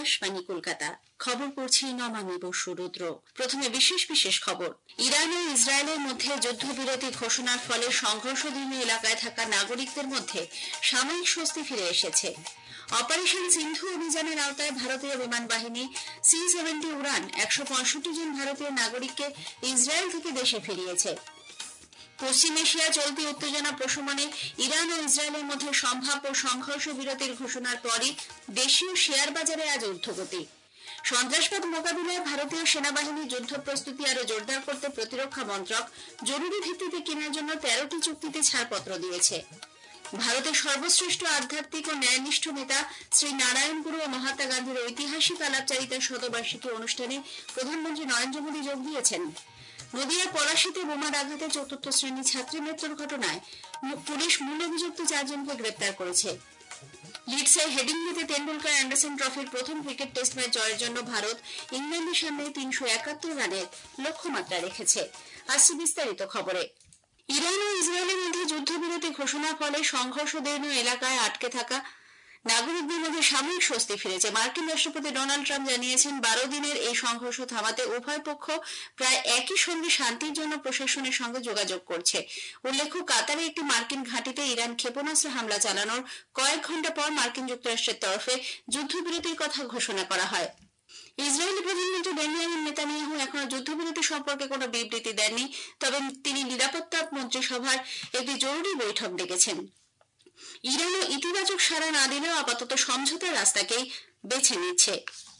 আকাশবাণী কলকাতা খবর পড়ছি নমামি বসু রুদ্র। প্রথমে বিশেষ খবর। ইরান ও ইসরায়েলের মধ্যে যুদ্ধবিরতি ঘোষণার ফলে সংঘর্ষধীন এলাকায় থাকা নাগরিকদের মধ্যে সাময়িক স্বস্তি ফিরে এসেছে। অপারেশন সিন্ধু অভিযানের আওতায় ভারতীয় বিমান বাহিনী C-70 উড়ান 165 জন ভারতীয় নাগরিককে ইসরায়েল থেকে দেশে ফিরিয়েছে। পশ্চিম এশিয়া চলতি উত্তেজনা প্রশমনে ইরান ও ইসরায়েলের মধ্যে সম্ভাব্য সংঘর্ষ বিরতির ঘোষণার পরই দেশীয় শেয়ার বাজারে আজ ঊর্ধ্বগতি। সন্ত্রাসবাদ মোকাবিলায় ভারতীয় সেনাবাহিনীর যুদ্ধ প্রস্তুতি আরো জোরদার করতে প্রতিরক্ষা মন্ত্রক জরুরি ভিত্তিতে কেনার জন্য 13টি চুক্তিতে ছাড়পত্র দিয়েছে। ভারতের সর্বশ্রেষ্ঠ আধ্যাত্মিক ও ন্যায়নিষ্ঠ নেতা শ্রী নারায়ণ গুরু ও মহাত্মা গান্ধীর ঐতিহাসিক আলাপচারিতার শতবার্ষিকী অনুষ্ঠানে প্রধানমন্ত্রী নরেন্দ্র মোদী যোগ দিয়েছেন। নদিয়ার পলাশীতে বোমার আঘাতে 4th শ্রেণী ছাত্রী মৃত্যুর ঘটনায় পুলিশ মূল অভিযুক্ত 4 জনকে গ্রেপ্তার করেছে। লিডসে হেডিংলিতে তেন্ডুলকার অ্যান্ডারসন ট্রফির প্রথম ক্রিকেট টেস্ট ম্যাচ জয়ের জন্য ভারত ইংল্যান্ডের সামনে 371 রানের লক্ষ্যমাত্রা রেখেছে। আসছে বিস্তারিত খবরে। ইরান ও ইসরায়েলের মধ্যে যুদ্ধবিরতি ঘোষণার ফলে সংঘর্ষদীর্ণ এলাকায় আটকে থাকা নাগরিকদের মধ্যে সাময়িক স্বস্তি ফিরেছে। মার্কিন রাষ্ট্রপতি ডোনাল্ড ট্রাম্প জানিয়েছেন 12 দিনের এই সংঘর্ষ থামাতে উভয় পক্ষ প্রায় একই সঙ্গে শান্তির জন্য প্রশাসনের সঙ্গে যোগাযোগ করছে। উল্লেখ্য, কাতারে একটি মার্কিন ঘাঁটিতে ইরান ক্ষেপণাস্ত্র হামলা চালানোর কয়েক ঘণ্টা পর মার্কিন যুক্তরাষ্ট্রের তরফে যুদ্ধবিরতির কথা ঘোষণা করা হয়। ইসরায়েলি প্রধানমন্ত্রী বেনিয়ামিন নেতানিয়াহু এখনো যুদ্ধবিরতি সম্পর্কে কোনো বিবৃতি দেননি, তবে তিনি নিরাপত্তা মন্ত্রিসভার একটি জরুরি বৈঠক ডেকেছেন। ইরানও ইতিবাচক সাড়া না দিলেও আপাতত সমঝোতার রাস্তাকেই বেছে নিচ্ছে।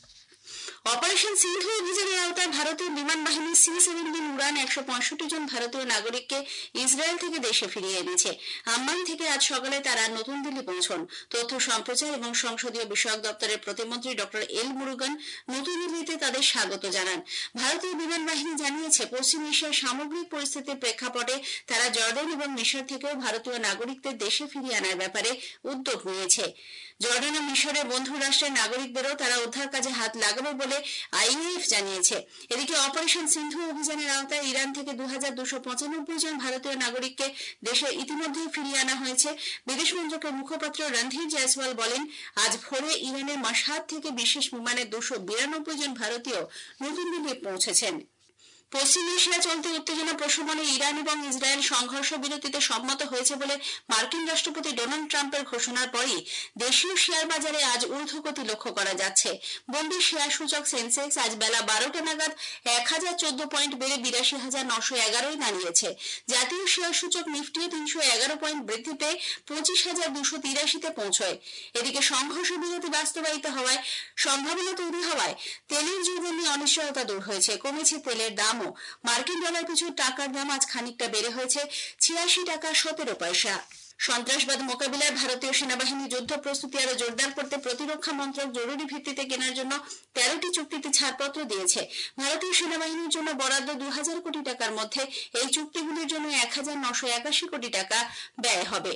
অপারেশন সিন্ধু অভিযানের আওতায় ভারতীয় বিমান বাহিনীর C-70 উড়ান 165 জন ভারতীয় নাগরিককে ইসরায়েল থেকে দেশে ফিরিয়ে এনেছে। আম্মান থেকে আজ সকালে তারা নতুন দিল্লি পৌঁছন। তথ্য সম্প্রচার এবং সংসদীয় বিষয়ক দপ্তরের প্রতিমন্ত্রী ডক্টর এল মুরুগান নতুন দিল্লিতে তাদের স্বাগত জানান। ভারতীয় বিমান বাহিনী জানিয়েছে, পশ্চিম এশিয়ার সামগ্রিক পরিস্থিতির প্রেক্ষাপটে তারা জর্ডান এবং মিশর থেকেও ভারতীয় নাগরিকদের দেশে ফিরিয়ে আনার ব্যাপারে উদ্যোগ নিয়েছে। জর্ডান ও মিশরের বন্ধু রাষ্ট্রের নাগরিকদেরও তারা উদ্ধার কাজে হাত লাগাবে বলে IAF জানিয়েছে। এদিকে অপারেশন সিন্ধু অভিযানের আওতায় ইরান থেকে 2295 জন ভারতীয় নাগরিককে দেশে ইতিমধ্যেই ফিরিয়ে আনা হয়েছে। বিদেশ মন্ত্রকের মুখপাত্র রণধীর জয়সওয়াল বলেন, আজ ভোরে ইরানের মাশহাদ থেকে বিশেষ বিমানে 292 জন ভারতীয় নতুন দিল্লি পৌঁছেছেন। পশ্চিম এশিয়া চলতি উত্তেজনা প্রশমনে ইরান এবং ইসরায়েল সংঘর্ষ বিরতিতে সম্মত হয়েছে বলে মার্কিন রাষ্ট্রপতি ডোনাল্ড ট্রাম্পের ঘোষণার পরই দেশীয় শেয়ার বাজারে আজ ঊর্ধ্বগতি লক্ষ্য করা যাচ্ছে। বন্ডি শেয়ার সূচক সেন্সেক্স আজ বেলা 12টা নাগাদ 1014 পয়েন্ট বেড়ে 82,911 দাঁড়িয়েছে। জাতীয় শেয়ার সূচক নিফটিও 311 পয়েন্ট বৃদ্ধি পেয়ে 25,283-তে পৌঁছয়। এদিকে সংঘর্ষ বিরতি বাস্তবায়িত হওয়ায় সম্ভাবনা তৈরি হওয়ায় তেলের যুগে অনিশ্চয়তা দূর হয়েছে, কমেছে তেলের দাম। মার্কিন ডলার পিছু টাকার দাম আজ খানিকটা বেড়ে হয়েছে 86 টাকা 17 পয়সা। সন্ত্রাসবাদ মোকাবিলায় ভারতীয় সেনাবাহিনী যুদ্ধ প্রস্তুতি আরো জোরদার করতে প্রতিরক্ষা মন্ত্রক জরুরি ভিত্তিতে কেনার জন্য 13টি চুক্তিতে ছাড়পত্র দিয়েছে। ভারতীয় সেনাবাহিনীর জন্য বরাদ্দ 2000 কোটি টাকার মধ্যে এই চুক্তিগুলির জন্য 1981 কোটি টাকা ব্যয় হবে।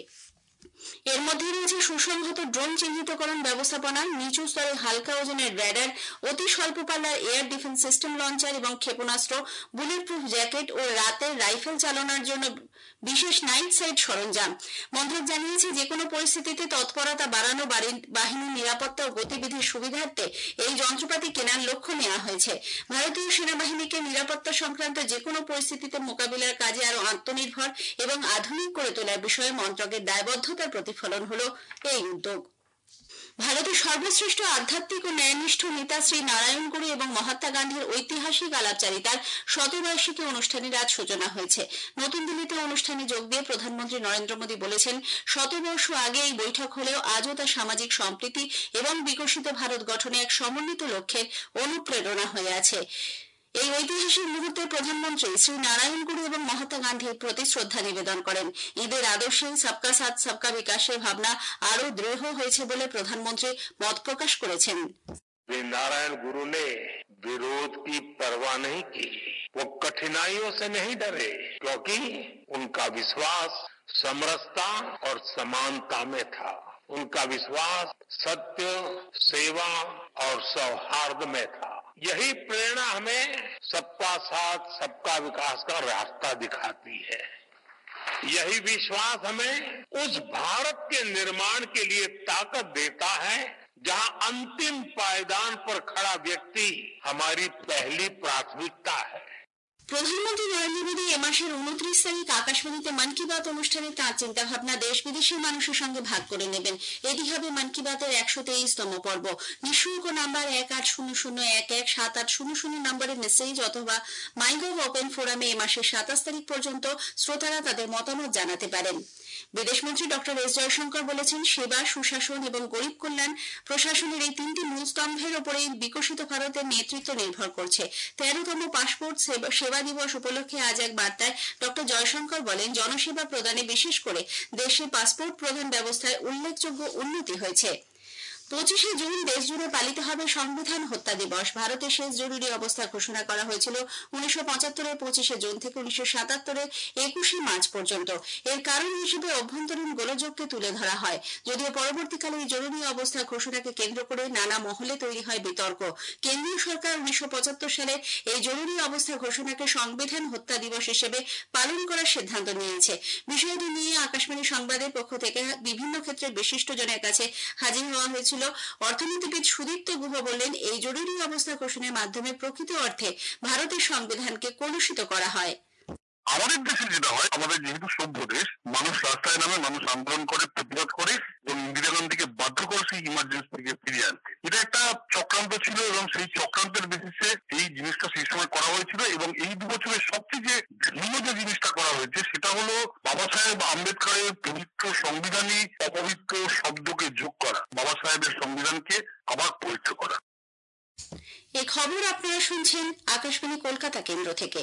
এর মধ্যে রয়েছে সুসংহত ড্রোন চিহ্নিতকরণ ব্যবস্থাপনা, নিচু স্তরে হালকা ওজনের র্যাডার, অতি স্বল্প পাল্লার এয়ার ডিফেন্স সিস্টেম লঞ্চার এবং ক্ষেপণাস্ত্র, বুলেট প্রুফ জ্যাকেট ও রাতের রাইফেল চালানোর জন্য বিশেষ নাইট সাইট সরঞ্জাম। মন্ত্রক জানিয়েছে, যে কোনো পরিস্থিতিতে তৎপরতা বাড়ানো, বাহিনীর নিরাপত্তা ও গতিবিধির সুবিধার্থে এই যন্ত্রপাতি কেনার লক্ষ্য নেওয়া হয়েছে। ভারতীয় সেনাবাহিনীকে নিরাপত্তা সংক্রান্ত যে কোনো পরিস্থিতিতে মোকাবিলার কাজে আরো আত্মনির্ভর এবং আধুনিক করে তোলার বিষয়ে মন্ত্রকের দায়বদ্ধতার প্রতিফলন হলো এই উদ্যোগ। ভারতের সর্বশ্রেষ্ঠ আধ্যাত্মিক ও ন্যায়নিষ্ঠ নেতা শ্রী নারায়ণ গুরু এবং মহাত্মা গান্ধীর ঐতিহাসিক আলাপচারিতার শতবার্ষিকী অনুষ্ঠানের আজ সূচনা হয়েছে। নতুন দিল্লিতে অনুষ্ঠানে যোগ দিয়ে প্রধানমন্ত্রী নরেন্দ্র মোদী বলেছেন, শতবর্ষ আগে এই বৈঠক হলেও আজও তা সামাজিক সম্প্রীতি এবং বিকশিত ভারত গঠনে এক সমন্বিত লক্ষ্যের অনুপ্রেরণা হয়ে আছে। এই ঐতিহাসিক মুহূর্তে প্রধানমন্ত্রী শ্রী নারায়ণ গুরু এবং মহাত্মা গান্ধীর প্রতি শ্রদ্ধা নিবেদন করেন। ঈদের আদর্শে সবকা সাথ সবকা বিকাশের ভাবনা আরো দৃঢ় হয়েছে বলে প্রধানমন্ত্রী মত প্রকাশ করেছেন। नारायण गुरु ने विरोध की परवाह नहीं की, वो कठिनाइयों से नहीं डरे, क्योंकि उनका विश्वास समरसता और समानता में था। उनका विश्वास सत्य, सेवा और सौहार्द में था। यही प्रेरणा हमें सबका साथ सबका विकास का रास्ता दिखाती है। यही विश्वास हमें उस भारत के निर्माण के लिए ताकत देता है जहां अंतिम पायदान पर खड़ा व्यक्ति हमारी पहली प्राथमिकता है। প্রধানমন্ত্রী নরেন্দ্র মোদী এ মাসের 29 তারিখ আকাশবাণীতে মন কি বাত অনুষ্ঠানে তাঁর চিন্তাভাবনা দেশ বিদেশের মানুষের সঙ্গে ভাগ করে নেবেন। এটি হবে মন কি বাতের 123তম পর্ব। নিঃশুল্ক নাম্বার 1800117800 নম্বরে মেসেজ অথবা মাইগভ ওপেন ফোরামে এ মাসের 27 তারিখ পর্যন্ত শ্রোতারা তাদের মতামত জানাতে পারেন। বিদেশমন্ত্রী ডক্টর এস জয়শঙ্কর বলেছেন, সেবা, সুশাসন এবং গরিব কল্যাণ প্রশাসনের এই তিনটি মূল স্তম্ভের উপরেই বিকশিত ভারতের নেতৃত্ব নির্ভর করছে। 13তম পাসপোর্ট সেবা দিবস উপলক্ষে আজ এক বার্তায় ডক্টর জয়শঙ্কর বলেন, জনসেবা প্রদানে বিশেষ করে দেশে পাসপোর্ট প্রদান ব্যবস্থায় উল্লেখযোগ্য উন্নতি হয়েছে। 25শে জুন দেশজুড়ে পালিত হবে সংবিধান হত্যা দিবস। ভারতে শেষ জরুরি অবস্থা ঘোষণা করা হয়েছিল 1975-এর 25শে জুন থেকে 1977-এর 21শে মার্চ পর্যন্ত। এর কারণ হিসেবে অভ্যন্তরীণ গোলযোগকে তুলে ধরা হয়। যদিও পরবর্তীকালে এই জরুরি অবস্থা ঘোষণাকে কেন্দ্র করে নানা মহলে তৈরি হয় বিতর্ক। কেন্দ্রীয় সরকার 1975 সালে এই জরুরি অবস্থা ঘোষণাকে সংবিধান হত্যা দিবস হিসেবে পালন করার সিদ্ধান্ত নিয়েছে। বিষয়টি নিয়ে আকাশবাণী সংবাদের পক্ষ থেকে বিভিন্ন ক্ষেত্রে বিশিষ্টজনের কাছে হাজির হওয়া হয়েছিল। অর্থনীতিবিদ সুদীপ্ত গুহ বললেন, এই জরুরি অবস্থা ঘোষণার মাধ্যমে প্রকৃত অর্থে ভারতের সংবিধানকে কলুষিত করা হয়। আমাদের দেশে যেটা হয়, আমাদের যেহেতু সভ্য দেশ, মানুষ রাস্তায় নামে, মানুষ আন্দোলন করে, প্রতিবাদ করে এবং ইন্দিরা গান্ধীকে বাধ্য করে সেই ইমার্জেন্সি থেকে ফিরিয়ে আনতে। এটা একটা চক্রান্ত ছিল এবং সেই চক্রান্তের বেসিসে এই জিনিসটা সেই সময় করা হয়েছিল। এবং এই 2 বছরের সবচেয়ে যে ভিন্ন যে জিনিসটা করা হয়েছে সেটা হলো বাবা সাহেব আম্বেদকরের পবিত্র সংবিধানে অপবিত্র শব্দকে যোগ করা, বাবা সাহেবের সংবিধানকে আবার পবিত্র করা। এই খবর আপনারা শুনছেন আকাশবাণী কলকাতা কেন্দ্র থেকে।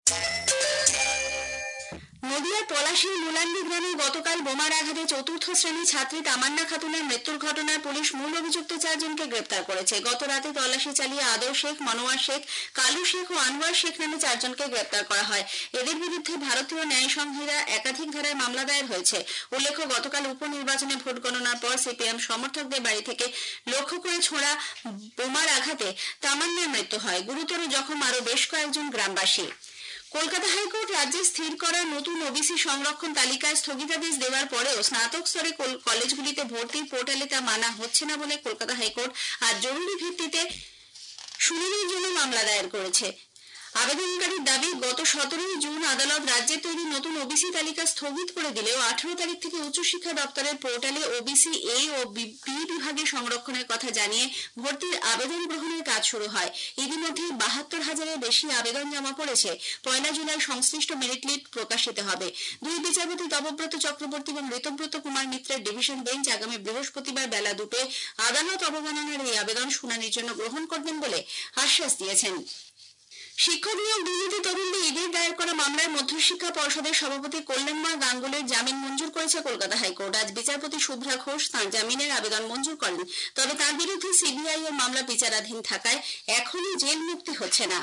নদিয়ার পলাশীর মুলান্ডি গ্রামে গতকাল বোমার আঘাতে 4র্থ শ্রেণীর ছাত্রী তামান্না খাতুনের মৃত্যুর ঘটনায় পুলিশ মূল অভিযুক্ত 4 জনকে গ্রেপ্তার করেছে। গত রাতে তল্লাশি চালিয়ে আদর শেখ, মনোয়ার শেখ, কালু শেখ ও আনোয়ার শেখ নামে 4 জনকে গ্রেপ্তার করা হয়। এদের বিরুদ্ধে ভারতীয় ন্যায় সংহিতা একাধিক ধারায় মামলা দায়ের হয়েছে। উল্লেখ্য, গতকাল উপনির্বাচনে ভোট গণনার পর সিপিএম সমর্থকদের বাড়ি থেকে লক্ষ্য করে ছোড়া বোমার আঘাতে তামান্নার মৃত্যু হয়। গুরুতর জখম আরও বেশ কয়েকজন গ্রামবাসী। কলকাতা হাইকোর্ট রাজ্যে স্থির করা নতুন ওবিসি সংরক্ষণ তালিকায় স্থগিতাদেশ দেওয়ার পরেও স্নাতক স্তরে কলেজগুলিতে ভর্তির পোর্টালে তা মানা হচ্ছে না বলে কলকাতা হাইকোর্ট আজ জরুরি ভিত্তিতে শুনানির জন্য মামলা দায়ের করেছে। আবেদনকারীর দাবি, গত 17 জুন আদালত রাজ্যের তৈরি নতুন ওবিসি তালিকা স্থগিত করে দিলেও 18 তারিখ থেকে উচ্চশিক্ষা দপ্তরের পোর্টালে ওবিসি এ ও বি বিভাগে সংরক্ষণের কথা জানিয়ে ভর্তির আবেদন গ্রহণের কাজ শুরু হয়। ইতিমধ্যে 72,000-এর বেশি আবেদন জমা পড়েছে। 1 জুলাই সংশ্লিষ্ট মেরিট লিস্ট প্রকাশিত হবে। 2 বিচারপতি তপব্রত চক্রবর্তী এবং ঋতব্রত কুমার মিত্রের ডিভিশন বেঞ্চ আগামী বৃহস্পতিবার বেলা 2টায় আদালত অবমাননার এই আবেদন শুনানির জন্য গ্রহণ করবেন বলে আশ্বাস দিয়েছেন। শিক্ষক নিয়োগ দুর্নীতি তদন্তে ইডির দায়ের করা মামলায় মধ্যশিক্ষা পর্ষদের সভাপতি কল্যাণময় গাঙ্গুলির জামিন মঞ্জুর করেছে কলকাতা হাইকোর্ট। আজ বিচারপতি শুভ্রা ঘোষ তাঁর জামিনের আবেদন মঞ্জুর করেন। তবে তাঁর বিরুদ্ধে সিবিআই এর মামলা বিচারাধীন থাকায় এখনই জেল মুক্তি হচ্ছে না।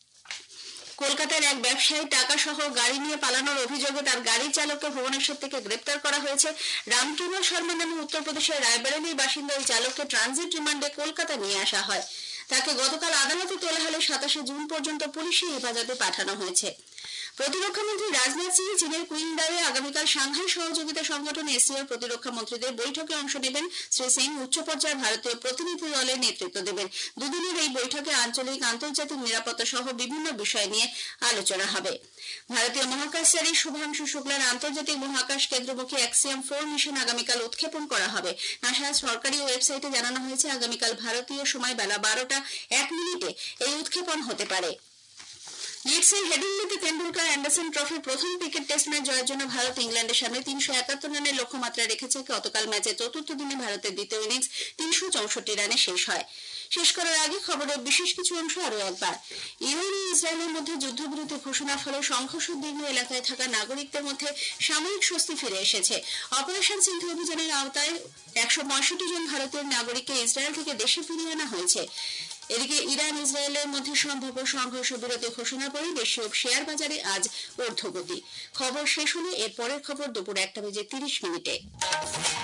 কলকাতার এক ব্যবসায়ী টাকা সহ গাড়ি নিয়ে পালানোর অভিযোগে তার গাড়ির চালককে ভুবনেশ্বর থেকে গ্রেপ্তার করা হয়েছে। রামকেবল শর্মা নামে উত্তরপ্রদেশের রায়বেরেলির বাসিন্দা ওই চালককে ট্রানজিট রিমান্ডে কলকাতা নিয়ে আসা হয়। তাকে গতকাল আদালতে তোলা হলে 27শে জুন পর্যন্ত পুলিশের হেফাজতে পাঠানো হয়েছে। প্রতিরক্ষামন্ত্রী রাজনাথ সিং চীনের কুইংদাওয়ে আগামীকাল সাংহাই সহযোগিতা সংগঠন এসিওর প্রতিরক্ষা মন্ত্রীদের বৈঠকে অংশ নেবেন। শ্রী সিং উচ্চ পর্যায়ের ভারতীয় প্রতিনিধি দলের নেতৃত্ব দেবেন। দুদিনের এই বৈঠকে আঞ্চলিক আন্তর্জাতিক নিরাপত্তা সহ বিভিন্ন বিষয় নিয়ে আলোচনা হবে। ভারতীয় মহাকাশচারী শুভাংশু শুক্লার আন্তর্জাতিক মহাকাশ কেন্দ্রমুখী অ্যাক্সিয়াম 4 মিশন আগামীকাল উৎক্ষেপণ করা হবে। নাসার সরকারি ওয়েবসাইটে জানানো হয়েছে, আগামীকাল ভারতীয় সময় বেলা 12:01 এই উৎক্ষেপণ হতে পারে। লিডসের হেডিংলিতে তেন্ডুলকার অ্যান্ডারসন ট্রফির প্রথম ক্রিকেট টেস্ট ম্যাচ জয়ের জন্য ভারত ইংল্যান্ডের সামনে 371 রানের লক্ষ্যমাত্রা রেখেছে। গতকাল ম্যাচের 4র্থ দিনে ভারতের দ্বিতীয় ইনিংস 364 রানে শেষ হয়। শেষ করার আগে খবরের বিশেষ কিছু অংশ আরও একবার। ইরান ও ইসরায়েলের মধ্যে যুদ্ধবিরতি ঘোষণার ফলে সংঘর্ষোদ্বিগ্ন এলাকায় থাকা নাগরিকদের মধ্যে সাময়িক স্বস্তি ফিরে এসেছে। অপারেশন সিন্ধু অভিযানের আওতায় 165 জন ভারতীয় নাগরিককে ইসরায়েল থেকে দেশে ফিরিয়ে আনা হয়েছে। এদিকে ইরান ইসরায়েলের মধ্যে সম্ভাব্য সংঘর্ষ বিরতি ঘোষণার পরে দেশীয় শেয়ার বাজারে আজ ঊর্ধ্বগতি। খবর শেষ হলে এর পরের খবর দুপুর 1:30 মিনিটে।